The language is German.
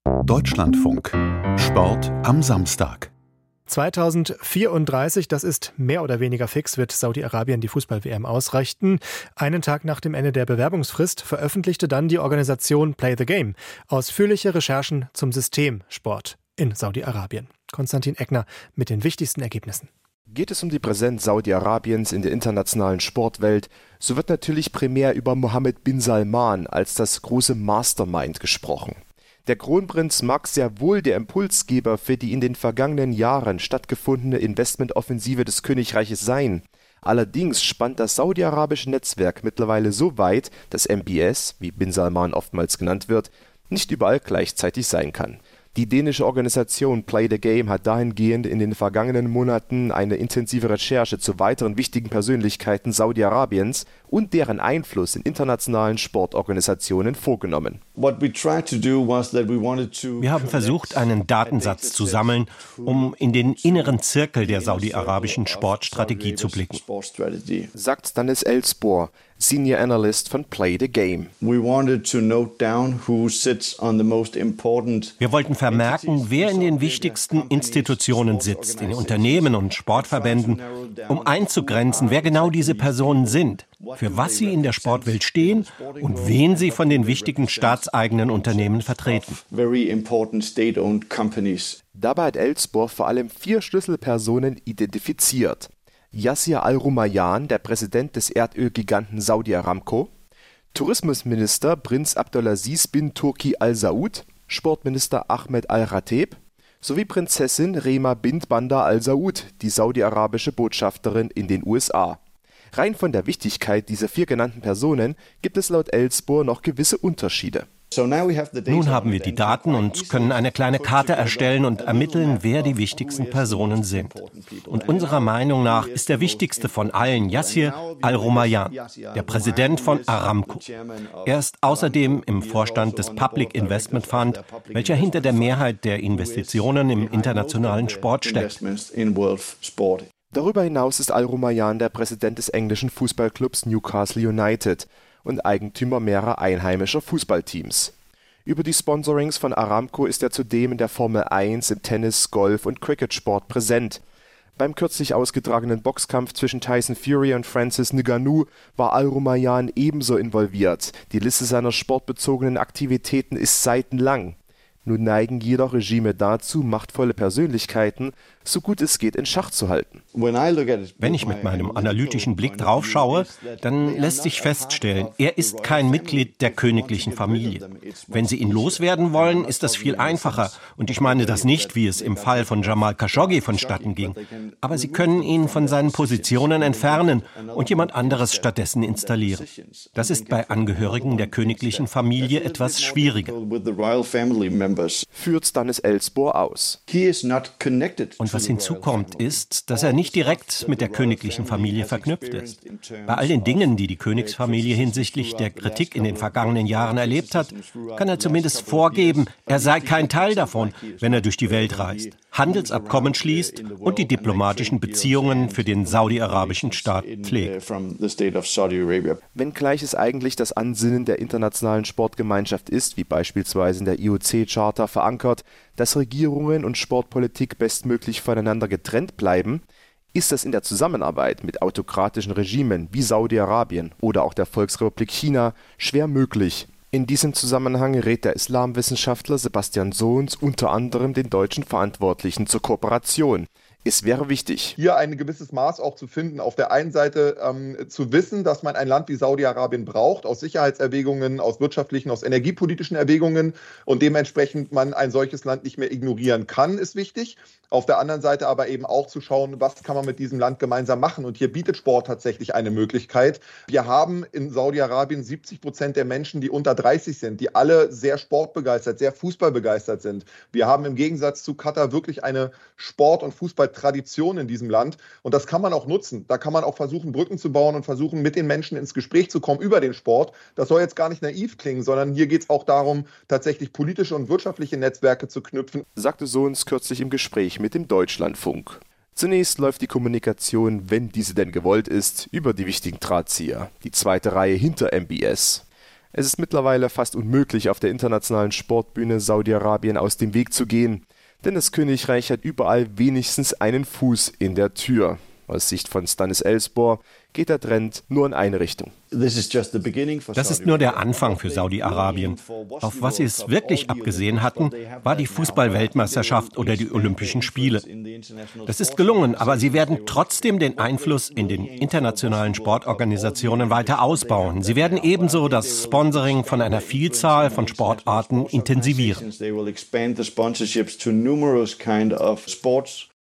Deutschlandfunk. Sport am Samstag. 2034, das ist mehr oder weniger fix, wird Saudi-Arabien die Fußball-WM ausrichten. Einen Tag nach dem Ende der Bewerbungsfrist veröffentlichte dann die Organisation Play the Game ausführliche Recherchen zum Systemsport in Saudi-Arabien. Konstantin Eckner mit den wichtigsten Ergebnissen. Geht es um die Präsenz Saudi-Arabiens in der internationalen Sportwelt, so wird natürlich primär über Mohammed bin Salman als das große Mastermind gesprochen. Der Kronprinz mag sehr wohl der Impulsgeber für die in den vergangenen Jahren stattgefundene Investmentoffensive des Königreiches sein. Allerdings spannt das saudi-arabische Netzwerk mittlerweile so weit, dass MBS, wie bin Salman oftmals genannt wird, nicht überall gleichzeitig sein kann. Die dänische Organisation Play the Game hat dahingehend in den vergangenen Monaten eine intensive Recherche zu weiteren wichtigen Persönlichkeiten Saudi-Arabiens und deren Einfluss in internationalen Sportorganisationen vorgenommen. Wir haben versucht, einen Datensatz zu sammeln, um in den inneren Zirkel der saudi-arabischen Sportstrategie zu blicken, sagt Stanis Elsbohr, Senior Analyst von Play the Game. Wir wollten vermerken, wer in den wichtigsten Institutionen sitzt, in Unternehmen und Sportverbänden, um einzugrenzen, wer genau diese Personen sind, für was sie in der Sportwelt stehen und wen sie von den wichtigen staatseigenen Unternehmen vertreten. Dabei hat Elsbohr vor allem 4 Schlüsselpersonen identifiziert. Yasir Al-Rumayyan, der Präsident des Erdölgiganten Saudi Aramco, Tourismusminister Prinz Abdulaziz bin Turki Al Saud, Sportminister Ahmed Al-Rateb sowie Prinzessin Rema bint Bandar Al Saud, die saudi-arabische Botschafterin in den USA. Rein von der Wichtigkeit dieser 4 genannten Personen gibt es laut Elsbohr noch gewisse Unterschiede. Nun haben wir die Daten und können eine kleine Karte erstellen und ermitteln, wer die wichtigsten Personen sind. Und unserer Meinung nach ist der wichtigste von allen Yasir Al-Rumayyan, der Präsident von Aramco. Er ist außerdem im Vorstand des Public Investment Fund, welcher hinter der Mehrheit der Investitionen im internationalen Sport steckt. Darüber hinaus ist Al-Rumayyan der Präsident des englischen Fußballclubs Newcastle United und Eigentümer mehrerer einheimischer Fußballteams. Über die Sponsorings von Aramco ist er zudem in der Formel 1, im Tennis, Golf und Cricketsport präsent. Beim kürzlich ausgetragenen Boxkampf zwischen Tyson Fury und Francis Ngannou war Al-Rumayyan ebenso involviert. Die Liste seiner sportbezogenen Aktivitäten ist seitenlang. Nun neigen jedoch Regime dazu, machtvolle Persönlichkeiten so gut es geht in Schach zu halten. Wenn ich mit meinem analytischen Blick drauf schaue, dann lässt sich feststellen, er ist kein Mitglied der königlichen Familie. Wenn Sie ihn loswerden wollen, ist das viel einfacher. Und ich meine das nicht, wie es im Fall von Jamal Khashoggi vonstatten ging. Aber Sie können ihn von seinen Positionen entfernen und jemand anderes stattdessen installieren. Das ist bei Angehörigen der königlichen Familie etwas schwieriger. Führt Stanis Elsbohr aus. Und was hinzukommt, ist, dass er nicht direkt mit der königlichen Familie verknüpft ist. Bei all den Dingen, die die Königsfamilie hinsichtlich der Kritik in den vergangenen Jahren erlebt hat, kann er zumindest vorgeben, er sei kein Teil davon, wenn er durch die Welt reist, Handelsabkommen schließt und die diplomatischen Beziehungen für den saudi-arabischen Staat pflegt. Wenngleich es eigentlich das Ansinnen der internationalen Sportgemeinschaft ist, wie beispielsweise in der IOC-Charta verankert, dass Regierungen und Sportpolitik bestmöglich voneinander getrennt bleiben, ist das in der Zusammenarbeit mit autokratischen Regimen wie Saudi-Arabien oder auch der Volksrepublik China schwer möglich. In diesem Zusammenhang rät der Islamwissenschaftler Sebastian Sohns unter anderem den deutschen Verantwortlichen zur Kooperation. Es wäre wichtig, hier ein gewisses Maß auch zu finden. Auf der einen Seite zu wissen, dass man ein Land wie Saudi-Arabien braucht, aus Sicherheitserwägungen, aus wirtschaftlichen, aus energiepolitischen Erwägungen und dementsprechend man ein solches Land nicht mehr ignorieren kann, ist wichtig. Auf der anderen Seite aber eben auch zu schauen, was kann man mit diesem Land gemeinsam machen. Und hier bietet Sport tatsächlich eine Möglichkeit. Wir haben in Saudi-Arabien 70% der Menschen, die unter 30 sind, die alle sehr sportbegeistert, sehr fußballbegeistert sind. Wir haben im Gegensatz zu Katar wirklich eine Sport- und Fußballtradition in diesem Land. Und das kann man auch nutzen. Da kann man auch versuchen, Brücken zu bauen und versuchen, mit den Menschen ins Gespräch zu kommen über den Sport. Das soll jetzt gar nicht naiv klingen, sondern hier geht es auch darum, tatsächlich politische und wirtschaftliche Netzwerke zu knüpfen, sagte Sohns kürzlich im Gespräch mit dem Deutschlandfunk. Zunächst läuft die Kommunikation, wenn diese denn gewollt ist, über die wichtigen Drahtzieher, die zweite Reihe hinter MBS. Es ist mittlerweile fast unmöglich, auf der internationalen Sportbühne Saudi-Arabien aus dem Weg zu gehen, denn das Königreich hat überall wenigstens einen Fuß in der Tür. Aus Sicht von Stanis Elspor geht der Trend nur in eine Richtung. Das ist nur der Anfang für Saudi-Arabien. Auf was sie es wirklich abgesehen hatten, war die Fußball-Weltmeisterschaft oder die Olympischen Spiele. Das ist gelungen, aber sie werden trotzdem den Einfluss in den internationalen Sportorganisationen weiter ausbauen. Sie werden ebenso das Sponsoring von einer Vielzahl von Sportarten intensivieren.